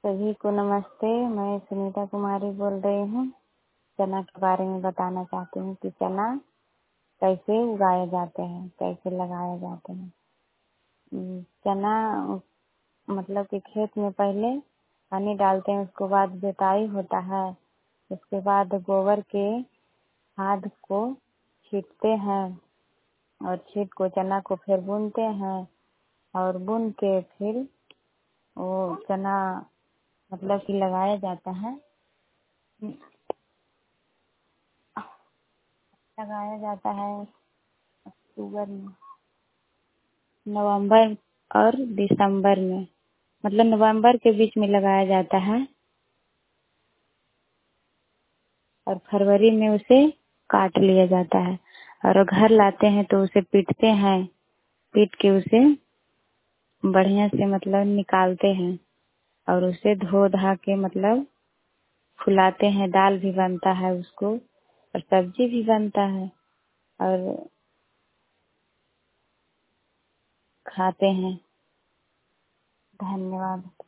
सभी को नमस्ते। मैं सुनीता कुमारी बोल रही हूँ। चना के बारे में बताना चाहती हूँ कि चना कैसे उगाए जाते हैं, कैसे लगाए जाते हैं। चना मतलब कि खेत में पहले पानी डालते हैं, उसके बाद जुताई होता है। उसके बाद गोबर के खाद को छींटते हैं और छींट को चना को फिर बुनते हैं और बुन के फिर वो चना मतलब कि लगाया जाता है। लगाया जाता है अक्टूबर में, नवंबर और दिसंबर में, मतलब नवंबर के बीच में लगाया जाता है और फरवरी में उसे काट लिया जाता है और घर लाते हैं तो उसे पीटते हैं। पीट के उसे बढ़िया से मतलब निकालते हैं और उसे धो धा के मतलब फुलाते हैं। दाल भी बनता है उसको और सब्जी भी बनता है और खाते हैं। धन्यवाद।